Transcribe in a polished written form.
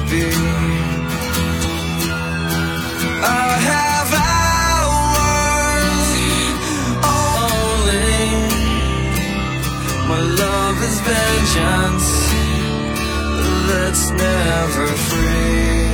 be. I have hours only. My love is vengeance that's never free.